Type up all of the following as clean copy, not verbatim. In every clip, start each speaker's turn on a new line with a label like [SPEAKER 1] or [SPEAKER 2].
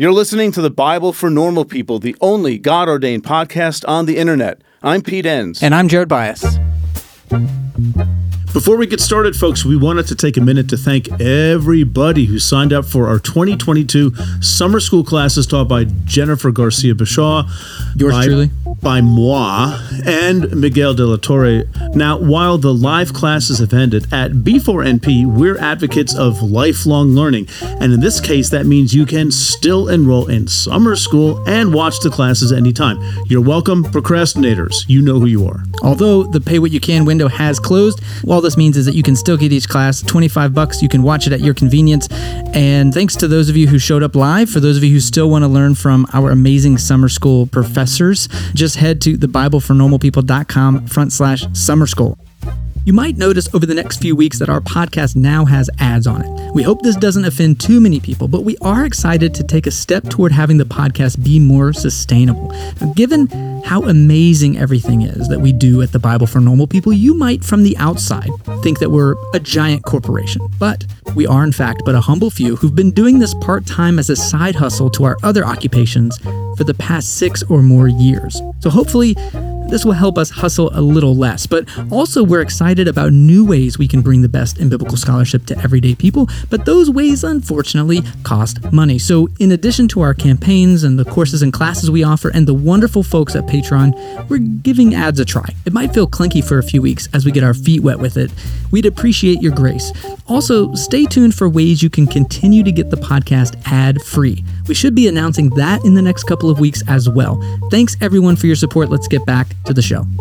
[SPEAKER 1] You're listening to the Bible for Normal People, the only God-ordained podcast on the internet. I'm Pete Enns.
[SPEAKER 2] And I'm Jared Bias.
[SPEAKER 3] Before we get started, folks, we wanted to take a minute to thank everybody who signed up for our 2022 summer school classes taught by Jennifer Garcia Bashaw.
[SPEAKER 2] Yours truly.
[SPEAKER 3] By moi and Miguel de la Torre. Now, while the live classes have ended, at B4NP, we're advocates of lifelong learning. And in this case, that means you can still enroll in summer school and watch the classes anytime. You're welcome, procrastinators. You know who you are.
[SPEAKER 2] Although the pay what you can window has closed, all this means is that you can still get each class $25. You can watch it at your convenience. And thanks to those of you who showed up live, for those of you who still want to learn from our amazing summer school professors, just head to thebiblefornormalpeople.com/summer school. You might notice over the next few weeks that our podcast now has ads on it. We hope this doesn't offend too many people, but we are excited to take a step toward having the podcast be more sustainable. Now, given how amazing everything is that we do at the Bible for Normal People, you might from the outside think that we're a giant corporation, but we are in fact but a humble few who've been doing this part-time as a side hustle to our other occupations for the past 6 or more years. So hopefully this will help us hustle a little less, but also we're excited about new ways we can bring the best in biblical scholarship to everyday people, but those ways unfortunately cost money. So in addition to our campaigns and the courses and classes we offer and the wonderful folks at Patreon, we're giving ads a try. It might feel clunky for a few weeks as we get our feet wet with it. We'd appreciate your grace. Also, stay tuned for ways you can continue to get the podcast ad-free. We should be announcing that in the next couple of weeks as well. Thanks everyone for your support. Let's get back to the show.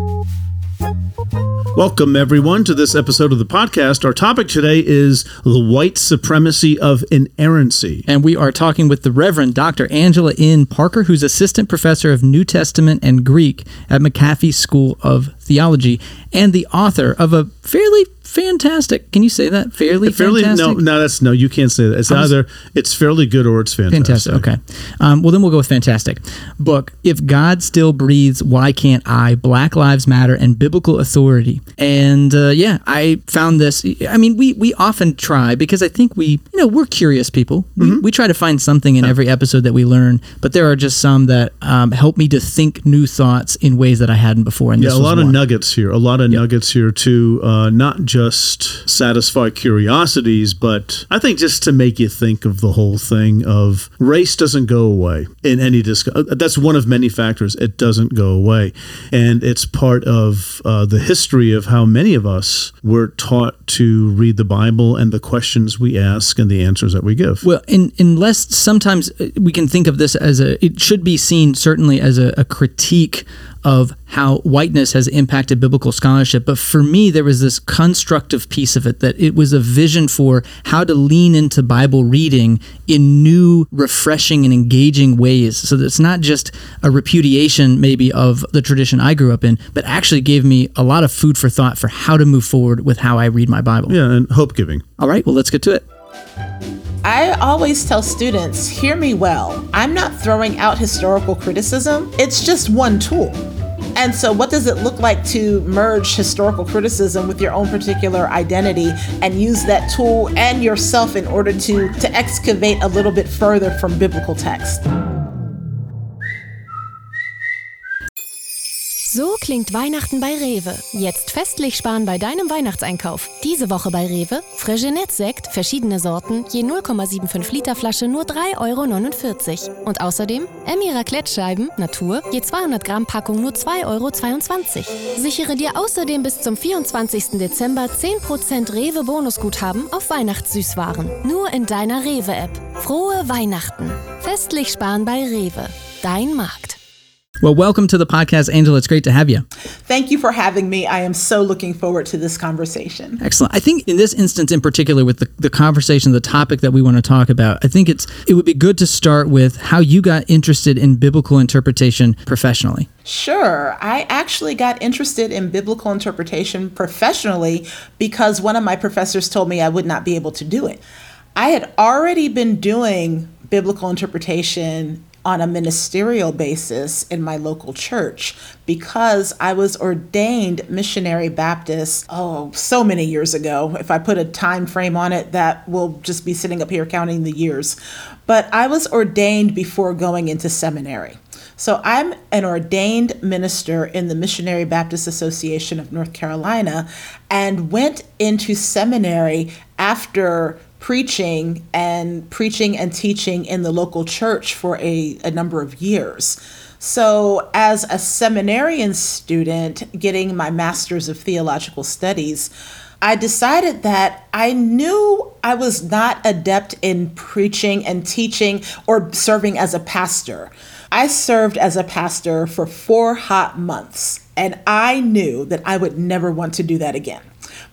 [SPEAKER 3] Welcome, everyone, to this episode of the podcast. Our topic today is the white supremacy of inerrancy.
[SPEAKER 2] And we are talking with the Reverend Dr. Angela N. Parker, who's Assistant Professor of New Testament and Greek at McAfee School of Theology and the author of a fairly fantastic, can you say that? Fairly fantastic?
[SPEAKER 3] No, you can't say that. It's either it's fairly good or it's fantastic.
[SPEAKER 2] Okay. Well, then we'll go with fantastic. Book, If God Still Breathes, Why Can't I? Black Lives Matter and Biblical Authority. And I found this, I mean, we often try, because I think we're curious people. We try to find something in every episode that we learn, but there are just some that help me to think new thoughts in ways that I hadn't before. And
[SPEAKER 3] a lot of nuggets here. Nuggets here to not just satisfy curiosities, but I think just to make you think of the whole thing of race doesn't go away in any discussion. That's one of many factors. It doesn't go away. And it's part of the history of how many of us were taught to read the Bible and the questions we ask and the answers that we give.
[SPEAKER 2] Well, unless sometimes we can think of this as it should be seen certainly as a critique of how whiteness has impacted biblical scholarship. But for me, there was this constructive piece of it, that it was a vision for how to lean into Bible reading in new, refreshing, and engaging ways. So that it's not just a repudiation maybe of the tradition I grew up in, but actually gave me a lot of food for thought for how to move forward with how I read my Bible.
[SPEAKER 3] Yeah, and hope-giving.
[SPEAKER 2] All right, well, let's get to it.
[SPEAKER 4] I always tell students, hear me well. I'm not throwing out historical criticism. It's just one tool. And so what does it look like to merge historical criticism with your own particular identity and use that tool and yourself in order to excavate a little bit further from biblical text?
[SPEAKER 5] So klingt Weihnachten bei Rewe. Jetzt festlich sparen bei deinem Weihnachtseinkauf. Diese Woche bei Rewe: Fregenet-Sekt, verschiedene Sorten, je 0,75 Liter Flasche nur 3,49 €. Und außerdem Emmy Raclette-Scheiben, Natur, je 200 Gramm Packung nur 2,22 €. Sichere dir außerdem bis zum 24. Dezember 10% Rewe-Bonusguthaben auf Weihnachtssüßwaren. Nur in deiner Rewe-App. Frohe Weihnachten. Festlich sparen bei Rewe. Dein Markt.
[SPEAKER 2] Well, welcome to the podcast, Angela. It's great to have you.
[SPEAKER 4] Thank you for having me. I am so looking forward to this conversation.
[SPEAKER 2] Excellent. I think in this instance in particular with the conversation, the topic that we want to talk about, I think it would be good to start with how you got interested in biblical interpretation professionally.
[SPEAKER 4] Sure. I actually got interested in biblical interpretation professionally because one of my professors told me I would not be able to do it. I had already been doing biblical interpretation on a ministerial basis in my local church because I was ordained missionary Baptist, so many years ago. If I put a time frame on it, that will just be sitting up here counting the years. But I was ordained before going into seminary. So I'm an ordained minister in the Missionary Baptist Association of North Carolina and went into seminary after preaching and teaching in the local church for a number of years. So as a seminarian student getting my master's of theological studies, I decided that I knew I was not adept in preaching and teaching or serving as a pastor. I served as a pastor for 4 hot months, and I knew that I would never want to do that again.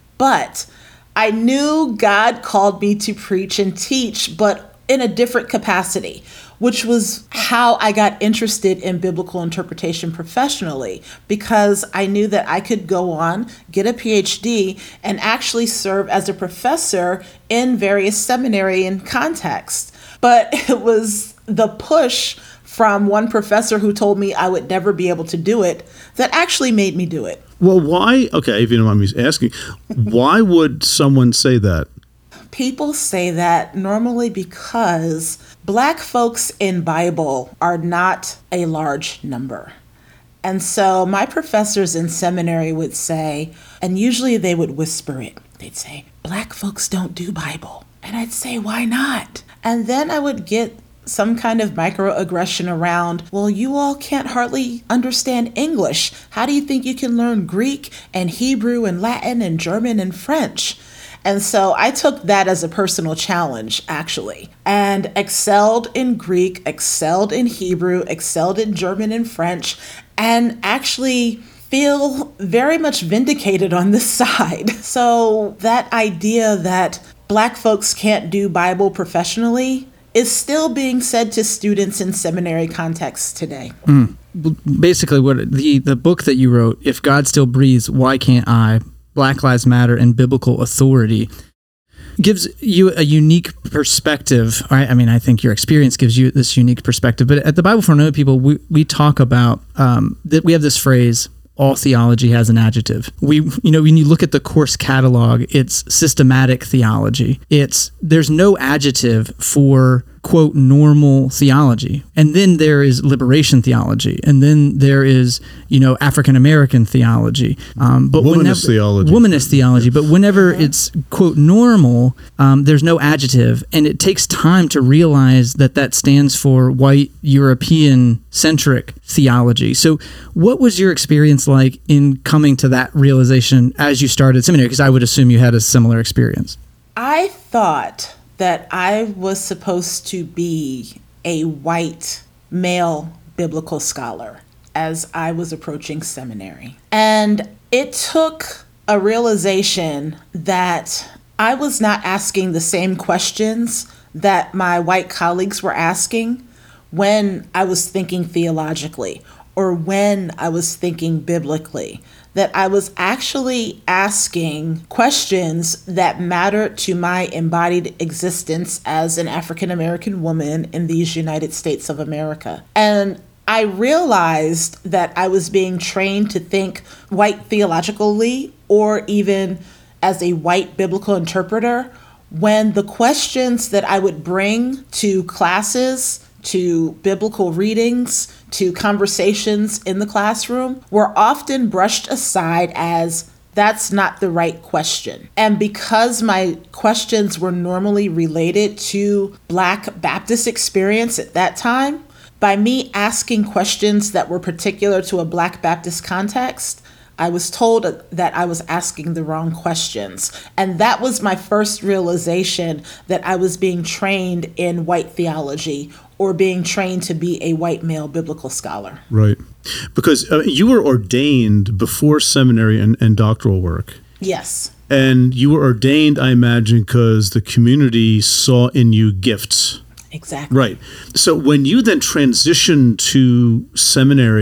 [SPEAKER 4] But I knew God called me to preach and teach, but in a different capacity, which was how I got interested in biblical interpretation professionally, because I knew that I could go on, get a PhD, and actually serve as a professor in various seminary and contexts. But it was the push from one professor who told me I would never be able to do it that actually made me do it.
[SPEAKER 3] Well, why? Okay, if you don't mind me asking, why would someone say that?
[SPEAKER 4] People say that normally because Black folks in Bible are not a large number. And so my professors in seminary would say, and usually they would whisper it, they'd say, Black folks don't do Bible. And I'd say, why not? And then I would get some kind of microaggression around, well, you all can't hardly understand English. How do you think you can learn Greek and Hebrew and Latin and German and French? And so I took that as a personal challenge, actually, and excelled in Greek, excelled in Hebrew, excelled in German and French, and actually feel very much vindicated on this side. So that idea that Black folks can't do Bible professionally is still being said to students in seminary contexts today.
[SPEAKER 2] Basically, what the book that you wrote, If God Still Breathes, Why Can't I? Black Lives Matter and Biblical Authority, gives you a unique perspective. Right? I mean, I think your experience gives you this unique perspective. But at the Bible for Know People, we talk about that we have this phrase, all theology has an adjective. When you look at the course catalog, it's systematic theology. There's no adjective for, quote, normal theology. And then there is liberation theology. And then there is, African-American theology. But
[SPEAKER 3] womanist theology.
[SPEAKER 2] Womanist theology. But whenever it's, quote, normal, there's no adjective. And it takes time to realize that stands for white, European-centric theology. So what was your experience like in coming to that realization as you started seminary? Because I would assume you had a similar experience.
[SPEAKER 4] I thought that I was supposed to be a white male biblical scholar as I was approaching seminary. And it took a realization that I was not asking the same questions that my white colleagues were asking when I was thinking theologically or when I was thinking biblically, that I was actually asking questions that mattered to my embodied existence as an African-American woman in these United States of America. And I realized that I was being trained to think white theologically or even as a white biblical interpreter when the questions that I would bring to classes, to biblical readings, to conversations in the classroom were often brushed aside as that's not the right question. And because my questions were normally related to Black Baptist experience at that time, by me asking questions that were particular to a Black Baptist context, I was told that I was asking the wrong questions. And that was my first realization that I was being trained in white theology or being trained to be a white male biblical scholar.
[SPEAKER 3] Right. Because you were ordained before seminary and doctoral work.
[SPEAKER 4] Yes.
[SPEAKER 3] And you were ordained, I imagine, because the community saw in you gifts.
[SPEAKER 4] Exactly.
[SPEAKER 3] Right. So when you then transitioned to seminary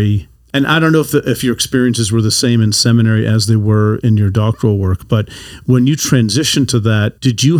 [SPEAKER 3] And I don't know if your experiences were the same in seminary as they were in your doctoral work, but when you transitioned to that,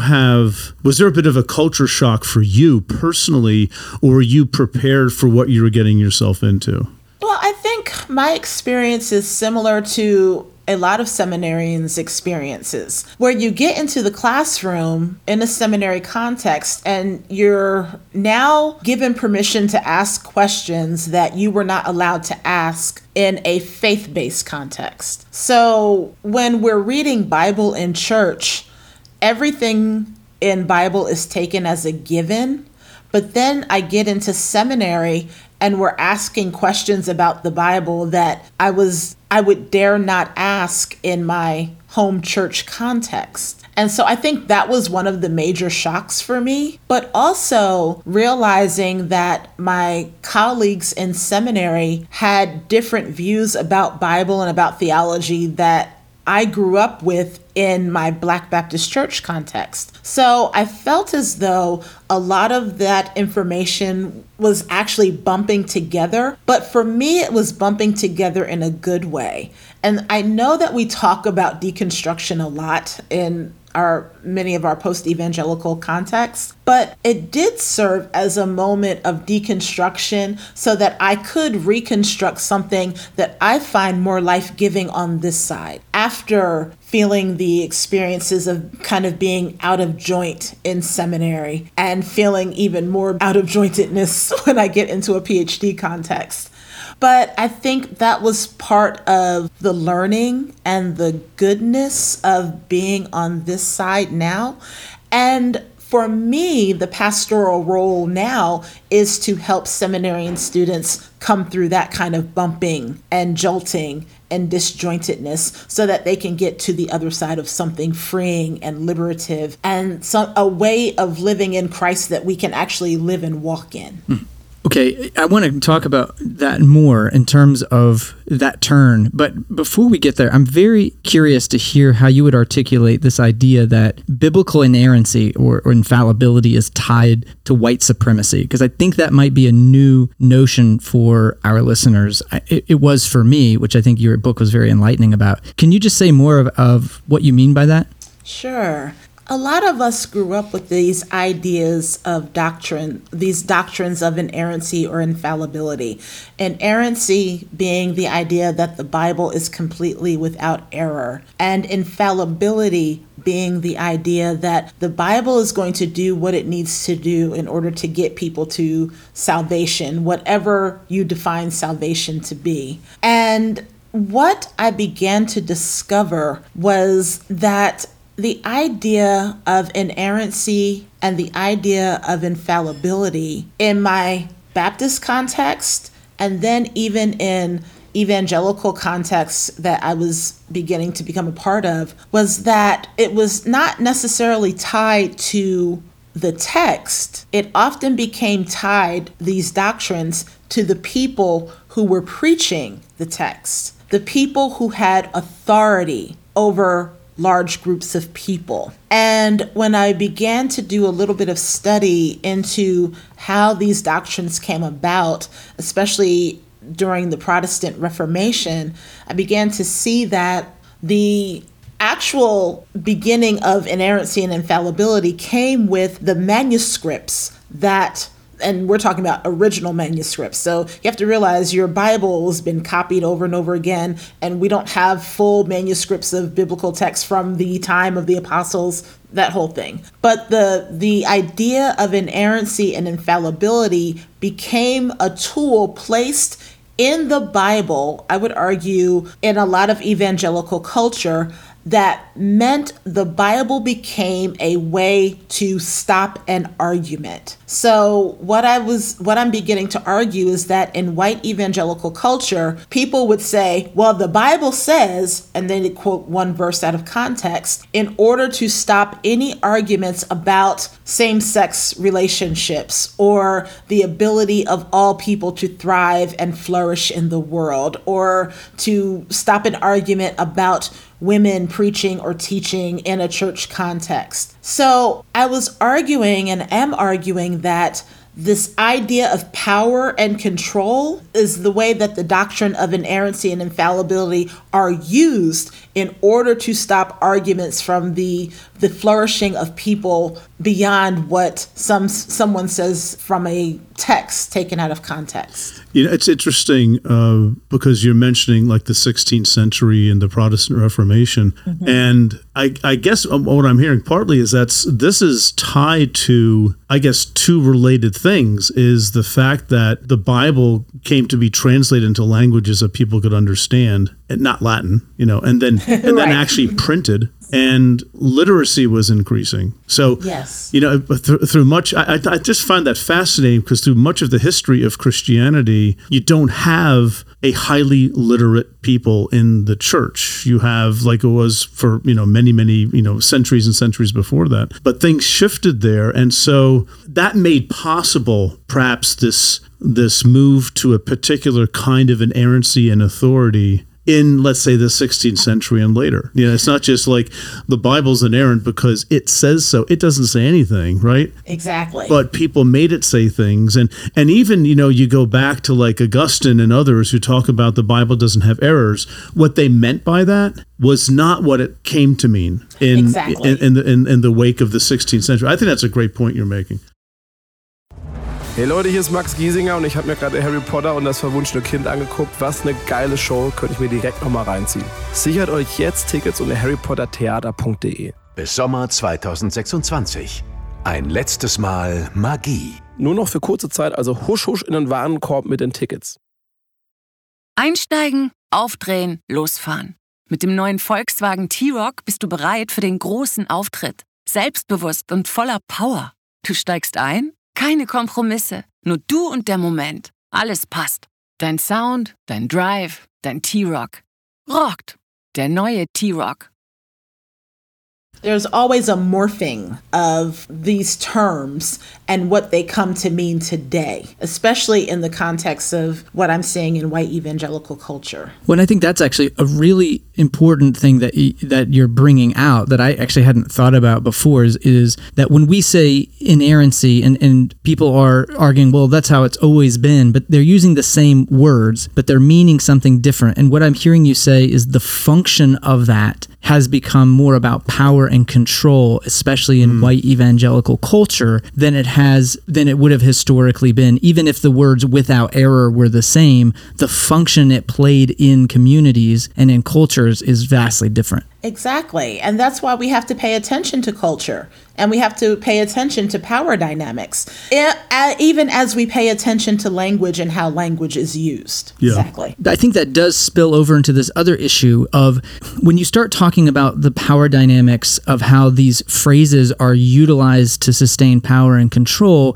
[SPEAKER 3] was there a bit of a culture shock for you personally, or were you prepared for what you were getting yourself into?
[SPEAKER 4] Well, I think my experience is similar to a lot of seminarians' experiences, where you get into the classroom in a seminary context and you're now given permission to ask questions that you were not allowed to ask in a faith-based context. So when we're reading Bible in church, everything in Bible is taken as a given, but then I get into seminary and we're asking questions about the Bible that I would dare not ask in my home church context. And so I think that was one of the major shocks for me, but also realizing that my colleagues in seminary had different views about Bible and about theology that I grew up with in my Black Baptist church context. So I felt as though a lot of that information was actually bumping together, but for me, it was bumping together in a good way. And I know that we talk about deconstruction a lot in many of our post-evangelical contexts, but it did serve as a moment of deconstruction so that I could reconstruct something that I find more life-giving on this side after feeling the experiences of kind of being out of joint in seminary and feeling even more out of jointedness when I get into a PhD context. But I think that was part of the learning and the goodness of being on this side now. And for me, the pastoral role now is to help seminarian students come through that kind of bumping and jolting and disjointedness so that they can get to the other side of something freeing and liberative and a way of living in Christ that we can actually live and walk in.
[SPEAKER 2] Okay, I want to talk about that more in terms of that turn. But before we get there, I'm very curious to hear how you would articulate this idea that biblical inerrancy or infallibility is tied to white supremacy, because I think that might be a new notion for our listeners. It was for me, which I think your book was very enlightening about. Can you just say more of what you mean by that?
[SPEAKER 4] Sure. A lot of us grew up with these ideas of doctrine, these doctrines of inerrancy or infallibility. Inerrancy being the idea that the Bible is completely without error, and infallibility being the idea that the Bible is going to do what it needs to do in order to get people to salvation, whatever you define salvation to be. And what I began to discover was that the idea of inerrancy and the idea of infallibility in my Baptist context, and then even in evangelical contexts that I was beginning to become a part of, was that it was not necessarily tied to the text. It often became tied, these doctrines, to the people who were preaching the text, the people who had authority over large groups of people. And when I began to do a little bit of study into how these doctrines came about, especially during the Protestant Reformation, I began to see that the actual beginning of inerrancy and infallibility came with the manuscripts that, and we're talking about original manuscripts. So you have to realize your Bible has been copied over and over again, and we don't have full manuscripts of biblical text from the time of the apostles, that whole thing. But the idea of inerrancy and infallibility became a tool placed in the Bible, I would argue, in a lot of evangelical culture, that meant the Bible became a way to stop an argument. So what I'm beginning to argue is that in white evangelical culture, people would say, well, the Bible says, and then they quote one verse out of context, in order to stop any arguments about same-sex relationships or the ability of all people to thrive and flourish in the world, or to stop an argument about women preaching or teaching in a church context. So I was arguing and am arguing that this idea of power and control is the way that the doctrine of inerrancy and infallibility are used in order to stop arguments from the flourishing of people beyond what someone says from a text taken out of context.
[SPEAKER 3] You know, it's interesting because you're mentioning like the 16th century and the Protestant Reformation. Mm-hmm. And I guess what I'm hearing partly is this is tied to, I guess, two related things, is the fact that the Bible came to be translated into languages that people could understand, and not Latin, and then
[SPEAKER 4] Right.
[SPEAKER 3] actually printed, and literacy was increasing. So,
[SPEAKER 4] yes.
[SPEAKER 3] Through much, I just find that fascinating, because through much of the history of Christianity, you don't have a highly literate people in the church. You have, like it was for, many, centuries and centuries before that. But things shifted there. And so that made possible perhaps this move to a particular kind of inerrancy and authority in, let's say, the 16th century and later. It's not just like the Bible's inerrant because it says so. It doesn't say anything, right?
[SPEAKER 4] Exactly.
[SPEAKER 3] But people made it say things. And even, you go back to like Augustine and others who talk about the Bible doesn't have errors. What they meant by that was not what it came to mean in the wake of the 16th century. I think that's a great point you're making.
[SPEAKER 6] Hey Leute, hier ist Max Giesinger und ich habe mir gerade Harry Potter und das verwunschene Kind angeguckt. Was eine geile Show, könnte ich mir direkt nochmal reinziehen. Sichert euch jetzt Tickets unter harrypottertheater.de.
[SPEAKER 7] Bis Sommer 2026. Ein letztes Mal Magie.
[SPEAKER 6] Nur noch für kurze Zeit, also husch husch in den Warenkorb mit den Tickets.
[SPEAKER 8] Einsteigen, aufdrehen, losfahren. Mit dem neuen Volkswagen T-Roc bist du bereit für den großen Auftritt. Selbstbewusst und voller Power. Du steigst ein? Keine Kompromisse, nur du und der Moment. Alles passt. Dein Sound, dein Drive, dein T-Roc. Rockt. Der neue T-Roc.
[SPEAKER 4] There's always a morphing of these terms and what they come to mean today, especially in the context of what I'm seeing in white evangelical culture.
[SPEAKER 2] Well, I think that's actually a really important thing that you're bringing out that I actually hadn't thought about before is that when we say inerrancy and people are arguing, well, that's how it's always been, but they're using the same words, but they're meaning something different. And what I'm hearing you say is the function of that has become more about power and control, especially in white evangelical culture, than it would have historically been. Even if the words without error were the same, the function it played in communities and in cultures is vastly different.
[SPEAKER 4] Exactly. And that's why we have to pay attention to culture and we have to pay attention to power dynamics, even as we pay attention to language and how language is used.
[SPEAKER 3] Yeah.
[SPEAKER 4] Exactly.
[SPEAKER 2] I think that does spill over into this other issue of when you start talking about the power dynamics of how these phrases are utilized to sustain power and control.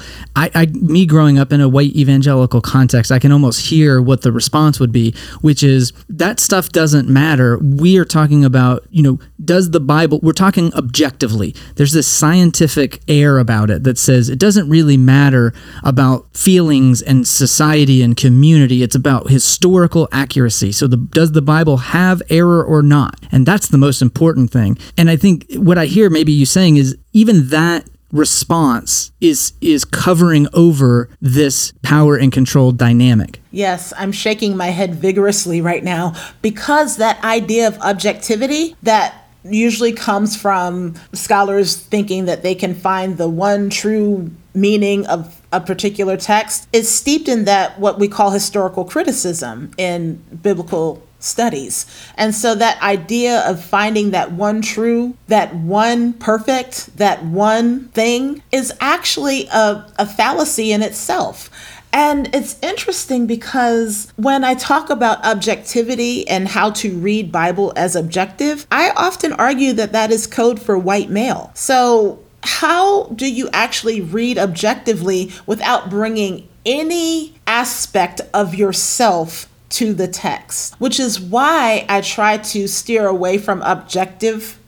[SPEAKER 2] Me growing up in a white evangelical context, I can almost hear what the response would be, which is that stuff doesn't matter. We are talking about, does the Bible, we're talking objectively. There's this scientific air about it that says it doesn't really matter about feelings and society and community. It's about historical accuracy. So does the Bible have error or not? And that's the most important thing. And I think what I hear maybe you saying is even that response is covering over this power and control dynamic.
[SPEAKER 4] Yes, I'm shaking my head vigorously right now because that idea of objectivity that usually comes from scholars thinking that they can find the one true meaning of a particular text is steeped in that what we call historical criticism in biblical studies. And so that idea of finding that one true, that one perfect, that one thing is actually a fallacy in itself. And it's interesting because when I talk about objectivity and how to read Bible as objective, I often argue that that is code for white male. So how do you actually read objectively without bringing any aspect of yourself to the text? Which is why I try to steer away from objective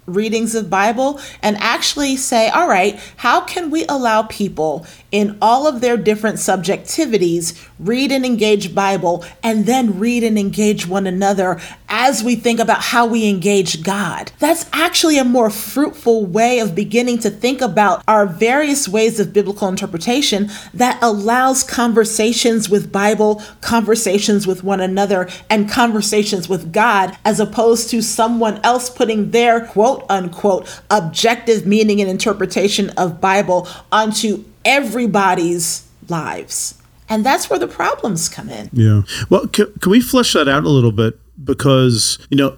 [SPEAKER 4] readings of Bible and actually say, all right, how can we allow people in all of their different subjectivities read and engage Bible and then read and engage one another as we think about how we engage God? That's actually a more fruitful way of beginning to think about our various ways of biblical interpretation that allows conversations with Bible, conversations with one another, and conversations with God, as opposed to someone else putting their quote unquote objective meaning and interpretation of Bible onto everybody's lives. And that's where the problems come in.
[SPEAKER 3] Yeah. Well, can we flesh that out a little bit? Because,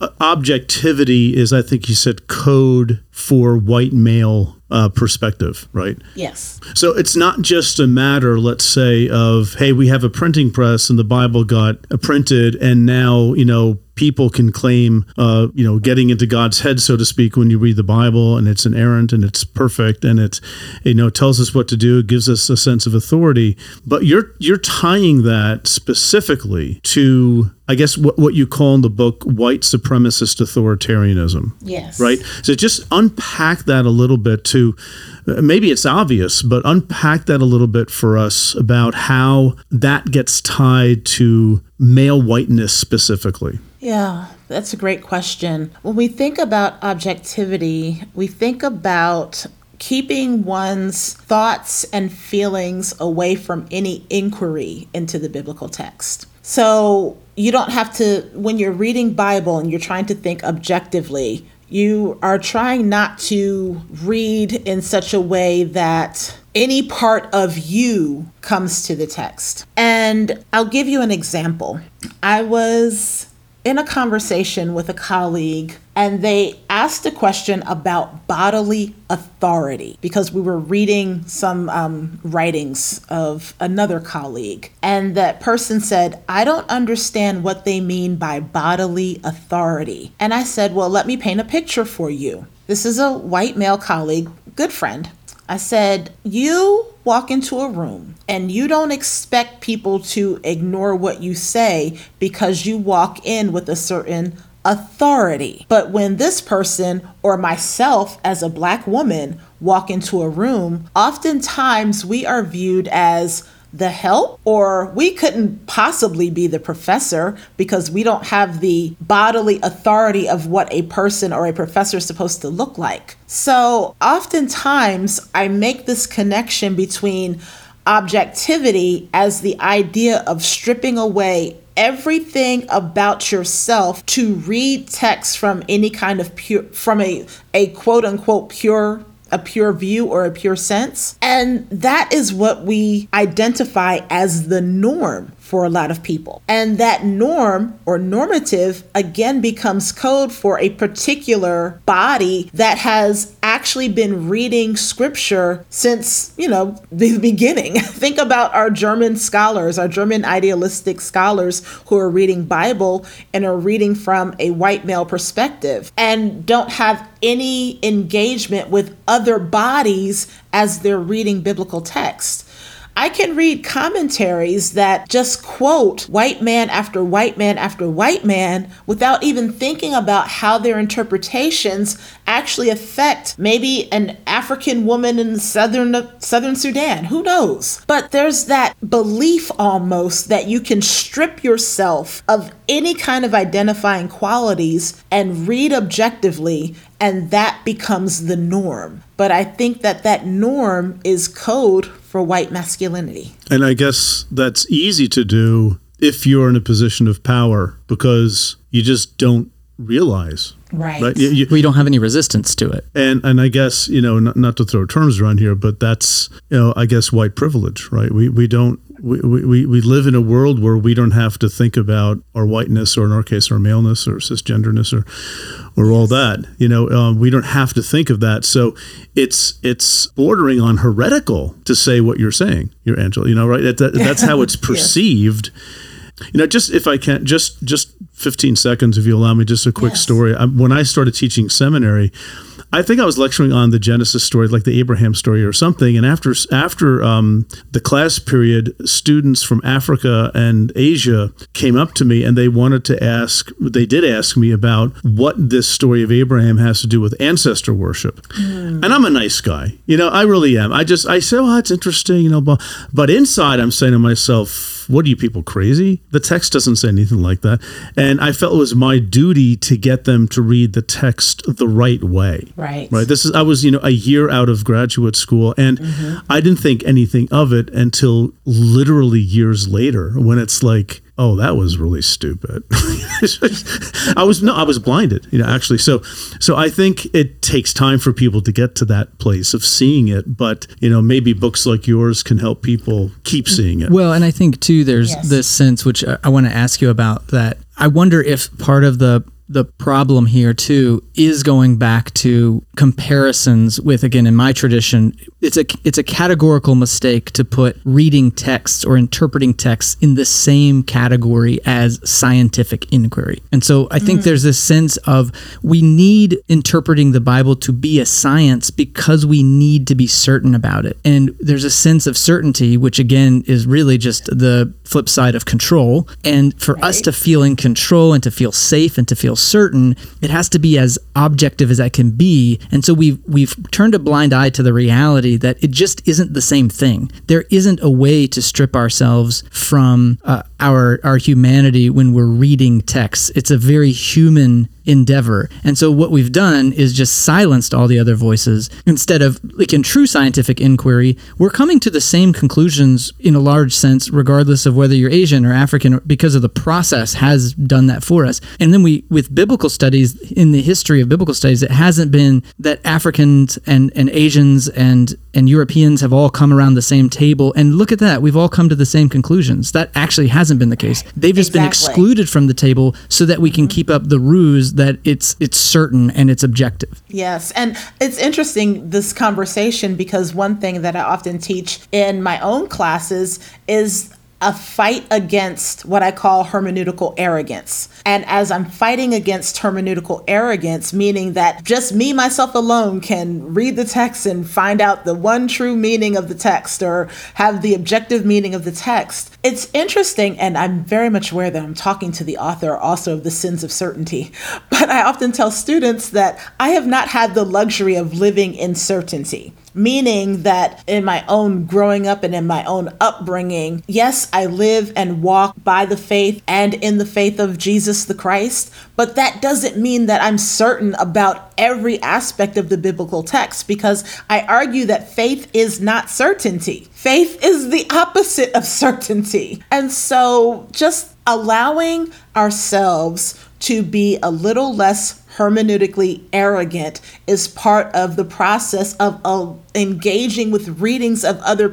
[SPEAKER 3] objectivity is, I think you said, code for white male perspective, right?
[SPEAKER 4] Yes.
[SPEAKER 3] So it's not just a matter, let's say, of, hey, we have a printing press and the Bible got printed and now, people can claim, getting into God's head, so to speak, when you read the Bible, and it's inerrant and it's perfect and it, tells us what to do. It gives us a sense of authority. But you're tying that specifically to, I guess, what you call in the book white supremacist authoritarianism.
[SPEAKER 4] Yes.
[SPEAKER 3] Right? So just unpack that a little bit to, maybe it's obvious, but unpack that a little bit for us about how that gets tied to male whiteness specifically.
[SPEAKER 4] Yeah, that's a great question. When we think about objectivity, we think about keeping one's thoughts and feelings away from any inquiry into the biblical text. So you don't have to, when you're reading Bible and you're trying to think objectively, you are trying not to read in such a way that any part of you comes to the text. And I'll give you an example. I was in a conversation with a colleague, and they asked a question about bodily authority because we were reading some writings of another colleague. And that person said, I don't understand what they mean by bodily authority. And I said, well, let me paint a picture for you. This is a white male colleague, good friend. I said, you walk into a room and you don't expect people to ignore what you say because you walk in with a certain authority. But when this person or myself as a Black woman walk into a room, oftentimes we are viewed as the help, or we couldn't possibly be the professor because we don't have the bodily authority of what a person or a professor is supposed to look like. So oftentimes I make this connection between objectivity as the idea of stripping away everything about yourself to read text from any kind of pure, from a quote unquote a pure view or a pure sense. And that is what we identify as the norm for a lot of people. And that norm or normative again becomes code for a particular body that has actually been reading scripture since, the beginning. Think about our German scholars, our German idealistic scholars who are reading Bible and are reading from a white male perspective and don't have any engagement with other bodies as they're reading biblical text. I can read commentaries that just quote white man after white man after white man without even thinking about how their interpretations actually affect maybe an African woman in southern Sudan. Who knows? But there's that belief almost that you can strip yourself of any kind of identifying qualities and read objectively, and that becomes the norm. But I think that norm is code for white masculinity. And
[SPEAKER 3] I guess that's easy to do if you're in a position of power because you just don't realize.
[SPEAKER 4] Right.
[SPEAKER 2] We don't have any resistance to it.
[SPEAKER 3] And I guess, not to throw terms around here, but that's, I guess white privilege, right? We live in a world where we don't have to think about our whiteness, or in our case, our maleness or cisgenderness or all that. We don't have to think of that. So it's bordering on heretical to say what you're saying, Angela, right? That's how it's perceived. Just if I can just 15 seconds, if you allow me, just a quick story. When I started teaching seminary, I think I was lecturing on the Genesis story, like the Abraham story or something. And after the class period, students from Africa and Asia came up to me and they did ask me about what this story of Abraham has to do with ancestor worship. And I'm a nice guy. I really am. I say, oh, that's interesting, but inside I'm saying to myself, what are you people crazy? The text doesn't say anything like that. And I felt it was my duty to get them to read the text the right way.
[SPEAKER 4] Right.
[SPEAKER 3] I was, a year out of graduate school, and I didn't think anything of it until literally years later when it's like, oh, that was really stupid. I was blinded, actually. So I think it takes time for people to get to that place of seeing it, but maybe books like yours can help people keep seeing it.
[SPEAKER 2] Well, and I think too, there's this sense, which I want to ask you about, that I wonder if part of the problem here too is going back to comparisons with, again, in my tradition, it's a categorical mistake to put reading texts or interpreting texts in the same category as scientific inquiry. And so I think there's this sense of we need interpreting the Bible to be a science because we need to be certain about it. And there's a sense of certainty, which again is really just the flip side of control. And for us to feel in control and to feel safe and to feel certain, it has to be as objective as that can be. And so we've turned a blind eye to the reality that it just isn't the same thing. There isn't a way to strip ourselves from our humanity when we're reading texts. It's a very human endeavor. And so what we've done is just silenced all the other voices. Instead of, like in true scientific inquiry, we're coming to the same conclusions in a large sense, regardless of whether you're Asian or African, because of the process has done that for us. And then with biblical studies, in the history of biblical studies, it hasn't been that Africans and Asians and Europeans have all come around the same table. And look at that, we've all come to the same conclusions. That actually hasn't been the case. They've just been excluded from the table so that we can keep up the ruse that it's certain and it's objective.
[SPEAKER 4] Yes. And it's interesting, this conversation, because one thing that I often teach in my own classes is a fight against what I call hermeneutical arrogance. And as I'm fighting against hermeneutical arrogance, meaning that just me, myself alone can read the text and find out the one true meaning of the text or have the objective meaning of the text. It's interesting, and I'm very much aware that I'm talking to the author also of The Sins of Certainty, but I often tell students that I have not had the luxury of living in certainty. Meaning that in my own growing up and in my own upbringing, yes, I live and walk by the faith and in the faith of Jesus the Christ, but that doesn't mean that I'm certain about every aspect of the biblical text, because I argue that faith is not certainty. Faith is the opposite of certainty. And so just allowing ourselves to be a little less hermeneutically arrogant is part of the process of engaging with readings with other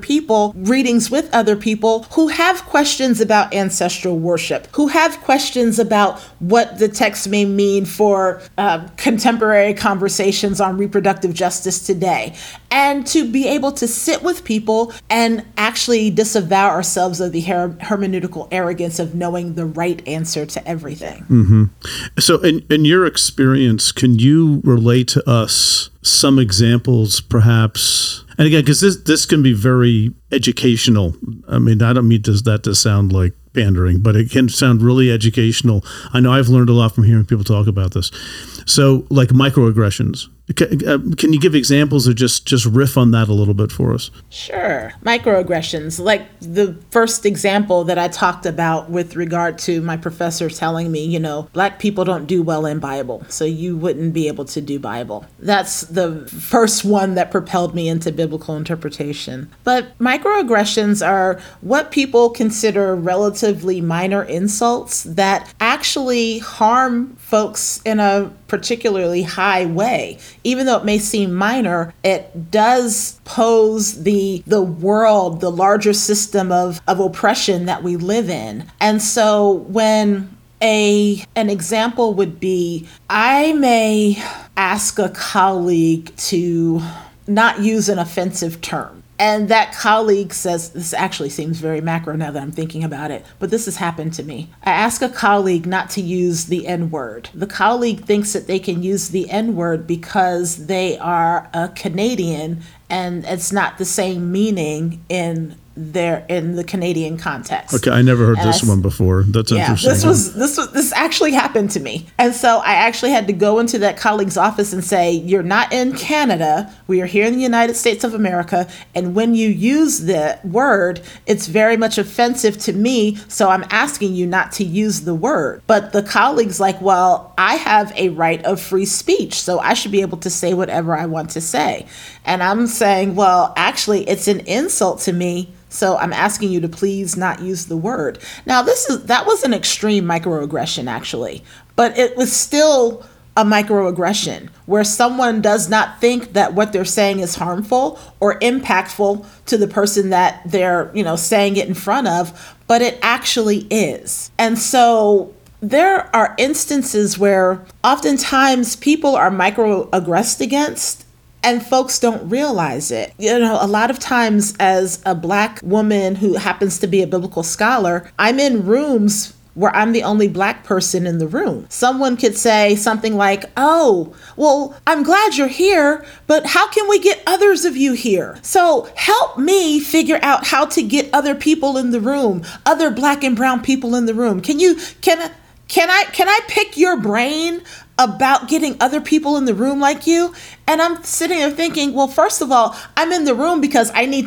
[SPEAKER 4] people who have questions about ancestral worship, who have questions about what the text may mean for contemporary conversations on reproductive justice today, and to be able to sit with people and actually disavow ourselves of the hermeneutical arrogance of knowing the right answer to everything.
[SPEAKER 3] Mm-hmm. So in your experience, can you relate to us some examples, perhaps? And again, because this can be very educational. I mean, I don't mean that to sound like pandering, but it can sound really educational. I know I've learned a lot from hearing people talk about this. So, like microaggressions. Can you give examples or just riff on that a little bit for us?
[SPEAKER 4] Sure. Microaggressions, like the first example that I talked about with regard to my professor telling me, Black people don't do well in Bible, so you wouldn't be able to do Bible. That's the first one that propelled me into biblical interpretation. But microaggressions are what people consider relatively minor insults that actually harm folks in a particularly high way. Even though it may seem minor, it does pose the world, the larger system of oppression that we live in. And so when an example would be, I may ask a colleague to not use an offensive term. And that colleague says, this actually seems very macro now that I'm thinking about it, but this has happened to me. I ask a colleague not to use the N-word. The colleague thinks that they can use the N-word because they are a Canadian and it's not the same meaning in the Canadian context.
[SPEAKER 3] Okay, I never heard this one before. That's interesting.
[SPEAKER 4] This actually happened to me. And so I actually had to go into that colleague's office and say, you're not in Canada. We are here in the United States of America. And when you use the word, it's very much offensive to me. So I'm asking you not to use the word. But the colleague's like, well, I have a right of free speech, so I should be able to say whatever I want to say. And I'm saying, well, actually, it's an insult to me. So I'm asking you to please not use the word. Now, that was an extreme microaggression, actually, but it was still a microaggression where someone does not think that what they're saying is harmful or impactful to the person that they're, saying it in front of, but it actually is. And so there are instances where oftentimes people are microaggressed against and folks don't realize it. A lot of times as a Black woman who happens to be a biblical scholar, I'm in rooms where I'm the only Black person in the room. Someone could say something like, oh, well, I'm glad you're here, but how can we get others of you here? So help me figure out how to get other people in the room, other Black and brown people in the room. Can I pick your brain about getting other people in the room like you? And I'm sitting there thinking, well, first of all, I'm in the room because I need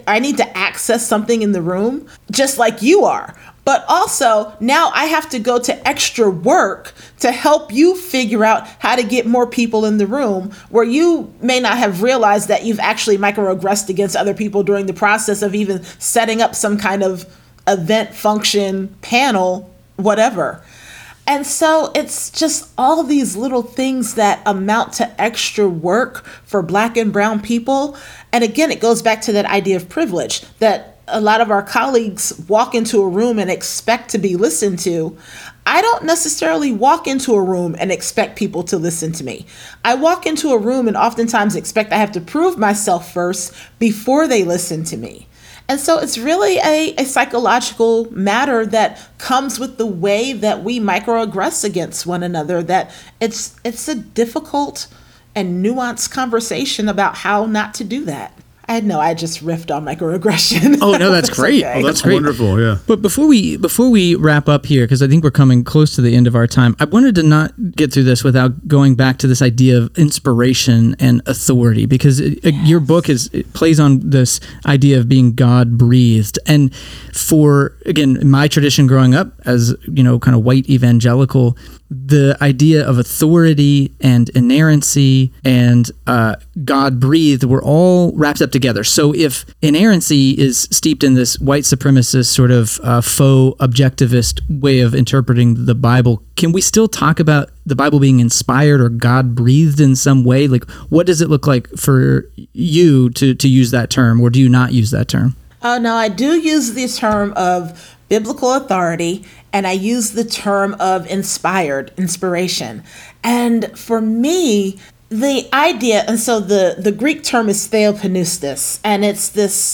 [SPEAKER 4] to access something in the room just like you are. But also now I have to go to extra work to help you figure out how to get more people in the room where you may not have realized that you've actually microaggressed against other people during the process of even setting up some kind of event, function, panel, whatever. And so it's just all these little things that amount to extra work for Black and brown people. And again, it goes back to that idea of privilege that a lot of our colleagues walk into a room and expect to be listened to. I don't necessarily walk into a room and expect people to listen to me. I walk into a room and oftentimes expect I have to prove myself first before they listen to me. And so it's really a psychological matter that comes with the way that we microaggress against one another, that it's a difficult and nuanced conversation about how not to do that. I know I just riffed on microaggression.
[SPEAKER 2] Oh, no, that's great.
[SPEAKER 4] Okay.
[SPEAKER 3] Oh, that's wonderful, yeah.
[SPEAKER 2] But before we wrap up here, because I think we're coming close to the end of our time, I wanted to not get through this without going back to this idea of inspiration and authority, because your book plays on this idea of being God-breathed. And for, again, my tradition growing up as, kind of white evangelical, the idea of authority and inerrancy and God-breathed were all wrapped up together. So if inerrancy is steeped in this white supremacist sort of faux objectivist way of interpreting the Bible, can we still talk about the Bible being inspired or God-breathed in some way? Like, what does it look like for you to use that term, or do you not use that term?
[SPEAKER 4] Oh, no, I do use the term of biblical authority, and I use the term of inspiration. And for me, the idea, and so the Greek term is theopneustos, and it's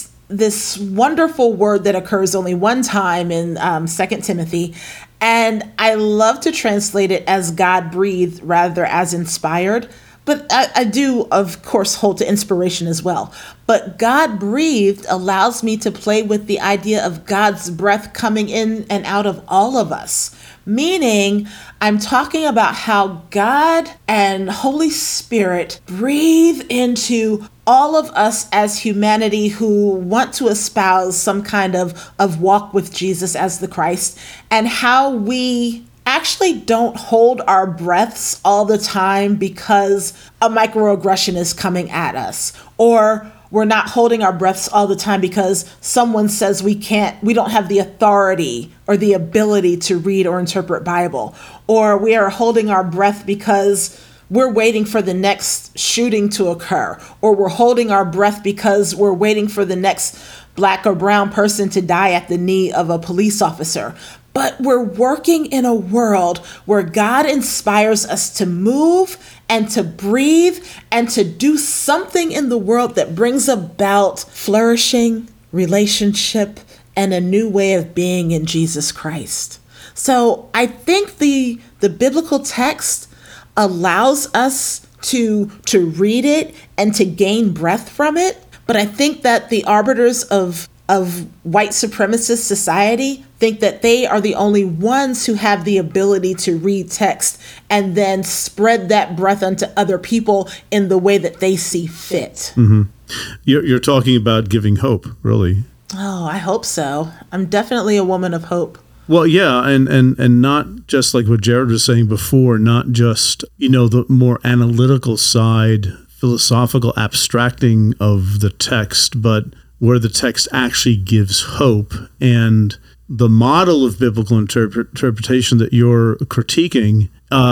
[SPEAKER 4] this wonderful word that occurs only one time in 2 Timothy. And I love to translate it as God-breathed rather as inspired. But I do, of course, hold to inspiration as well. But God-breathed allows me to play with the idea of God's breath coming in and out of all of us. Meaning, I'm talking about how God and Holy Spirit breathe into all of us as humanity who want to espouse some kind of walk with Jesus as the Christ, and how we actually don't hold our breaths all the time because a microaggression is coming at us, or we're not holding our breaths all the time because someone says we don't have the authority or the ability to read or interpret Bible, or we are holding our breath because we're waiting for the next shooting to occur, or we're holding our breath because we're waiting for the next Black or brown person to die at the knee of a police officer. But we're working in a world where God inspires us to move and to breathe and to do something in the world that brings about flourishing, relationship, and a new way of being in Jesus Christ. So I think the biblical text allows us to read it and to gain breath from it. But I think that the arbiters of white supremacist society think that they are the only ones who have the ability to read text and then spread that breath unto other people in the way that they see fit.
[SPEAKER 3] Mm-hmm. You're talking about giving hope, really.
[SPEAKER 4] Oh, I hope so. I'm definitely a woman of hope.
[SPEAKER 3] Well, yeah, and not just like what Jared was saying before, not just, the more analytical side, philosophical abstracting of the text, but where the text actually gives hope. And the model of biblical interpretation that you're critiquing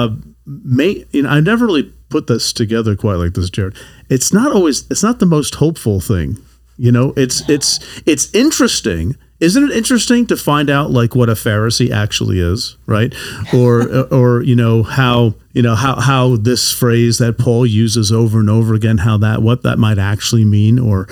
[SPEAKER 3] I never really put this together quite like this, Jared. It's not the most hopeful thing. It's interesting. Isn't it interesting to find out like what a Pharisee actually is, right? Or how this phrase that Paul uses over and over again, what that might actually mean, or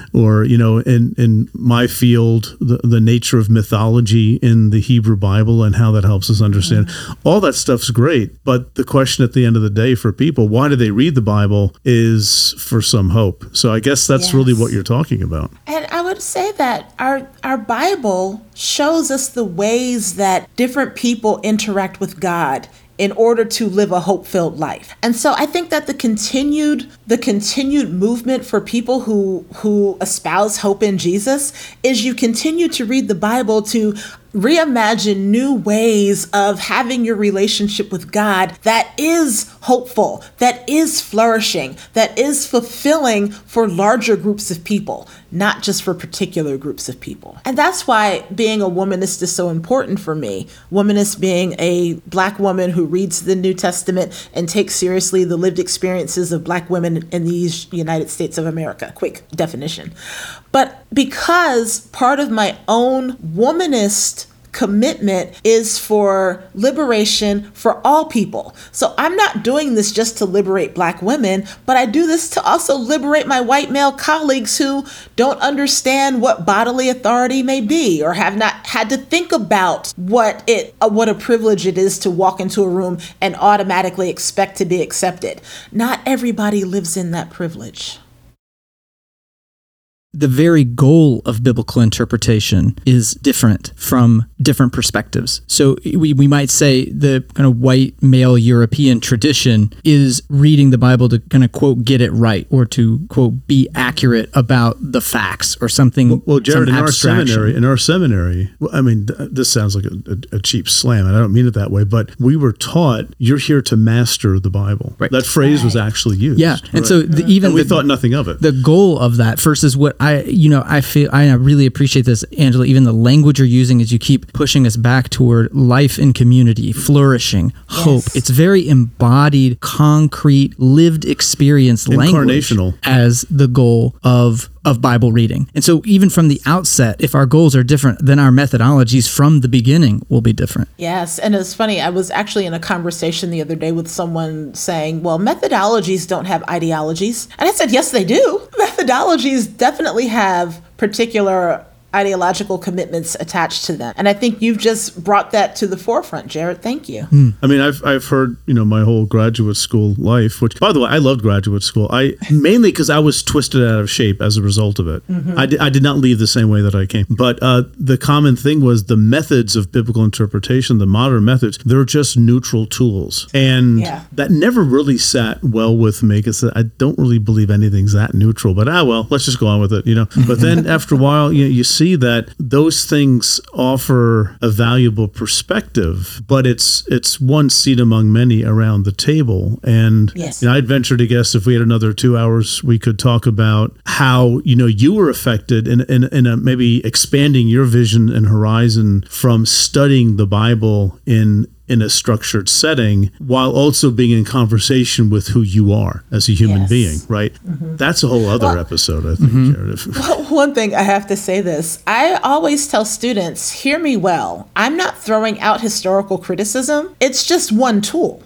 [SPEAKER 3] in my field, the nature of mythology in the Hebrew Bible and how that helps us understand. All that stuff's great, but the question at the end of the day for people, why do they read the Bible, is for some hope. So I guess that's really what you're talking about.
[SPEAKER 4] And I would say that our Bible shows us the ways that different people interact with God in order to live a hope-filled life. And so I think that the continued movement for people who espouse hope in Jesus is you continue to read the Bible to reimagine new ways of having your relationship with God that is hopeful, that is flourishing, that is fulfilling for larger groups of people, not just for particular groups of people. And that's why being a womanist is so important for me. Womanist being a Black woman who reads the New Testament and takes seriously the lived experiences of Black women in the United States of America. Quick definition. But because part of my own womanist commitment is for liberation for all people. So I'm not doing this just to liberate Black women, but I do this to also liberate my white male colleagues who don't understand what bodily authority may be, or have not had to think about what a privilege it is to walk into a room and automatically expect to be accepted. Not everybody lives in that privilege.
[SPEAKER 2] The very goal of biblical interpretation is different from different perspectives. So we might say the kind of white male European tradition is reading the Bible to kind of, quote, get it right, or to, quote, be accurate about the facts or something.
[SPEAKER 3] Well, Jared, in our seminary, I mean, this sounds like a cheap slam, and I don't mean it that way, but we were taught you're here to master the Bible.
[SPEAKER 2] Right.
[SPEAKER 3] That phrase was actually used.
[SPEAKER 2] Yeah, and
[SPEAKER 3] right.
[SPEAKER 2] so we
[SPEAKER 3] thought nothing of it.
[SPEAKER 2] The goal of that first is what I really appreciate this, Angela, even the language you're using as you keep pushing us back toward life in community, flourishing, hope. It's very embodied, concrete, lived experience language as the goal of Bible reading. And so even from the outset, if our goals are different, then our methodologies from the beginning will be different.
[SPEAKER 4] Yes. And it's funny, I was actually in a conversation the other day with someone saying, well, methodologies don't have ideologies. And I said, yes, they do. Methodologies definitely have particular ideological commitments attached to them. And I think you've just brought that to the forefront, Jared. Thank you.
[SPEAKER 3] I mean, I've heard, my whole graduate school life, which, by the way, I loved graduate school. Mainly because I was twisted out of shape as a result of it. Mm-hmm. I did not leave the same way that I came. But the common thing was the methods of biblical interpretation, the modern methods, they're just neutral tools. And that never really sat well with me, because I don't really believe anything's that neutral. But, let's just go on with it, But then after a while, you see that those things offer a valuable perspective, but it's one seat among many around the table. And I'd venture to guess if we had another 2 hours, we could talk about how you were affected in a maybe expanding your vision and horizon from studying the Bible in a structured setting, while also being in conversation with who you are as a human being, right? Mm-hmm. That's a whole other episode, I think, Jared.
[SPEAKER 4] Well, one thing I have to say this. I always tell students, hear me well. I'm not throwing out historical criticism. It's just one tool.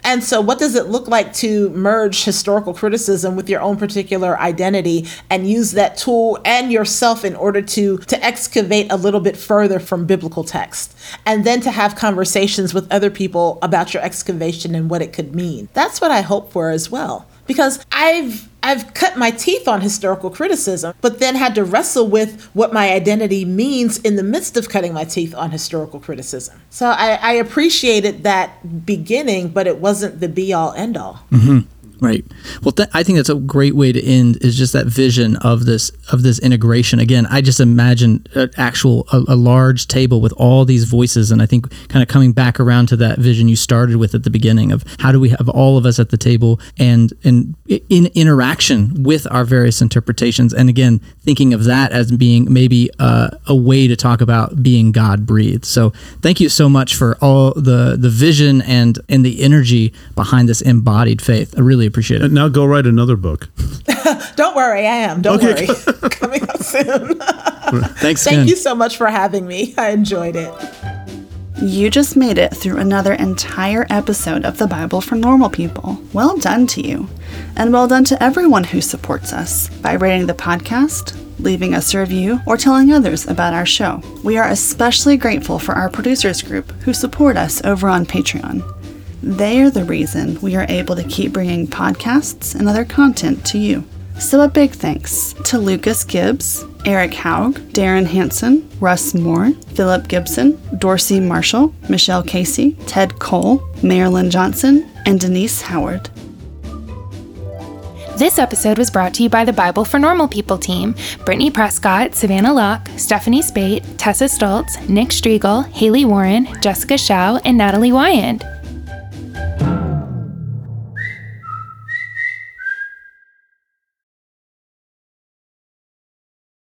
[SPEAKER 4] And so what does it look like to merge historical criticism with your own particular identity and use that tool and yourself in order to excavate a little bit further from biblical text, and then to have conversations with other people about your excavation and what it could mean? That's what I hope for as well. Because I've cut my teeth on historical criticism, but then had to wrestle with what my identity means in the midst of cutting my teeth on historical criticism. So I appreciated that beginning, but it wasn't the be-all, end-all.
[SPEAKER 2] Mm-hmm. Right. Well, I think that's a great way to end, is just that vision of this integration. Again, I just imagine a large table with all these voices, and I think kind of coming back around to that vision you started with at the beginning of how do we have all of us at the table and in interaction with our various interpretations, and again, thinking of that as being maybe a way to talk about being God-breathed. So thank you so much for all the vision and the energy behind this embodied faith. I really appreciate it.
[SPEAKER 3] And now go write another book.
[SPEAKER 4] Don't worry, I am. Don't worry. Coming up soon.
[SPEAKER 2] Thanks,
[SPEAKER 4] Thank you so much for having me. I enjoyed it.
[SPEAKER 9] You just made it through another entire episode of the Bible for Normal People. Well done to you. And well done to everyone who supports us by rating the podcast, leaving us a review, or telling others about our show. We are especially grateful for our producers group who support us over on Patreon. They are the reason we are able to keep bringing podcasts and other content to you. So a big thanks to Lucas Gibbs, Eric Haug, Darren Hansen, Russ Moore, Philip Gibson, Dorsey Marshall, Michelle Casey, Ted Cole, Marilyn Johnson, and Denise Howard.
[SPEAKER 10] This episode was brought to you by the Bible for Normal People team: Brittany Prescott, Savannah Locke, Stephanie Spate, Tessa Stoltz, Nick Striegel, Haley Warren, Jessica Shao, and Natalie Wyand.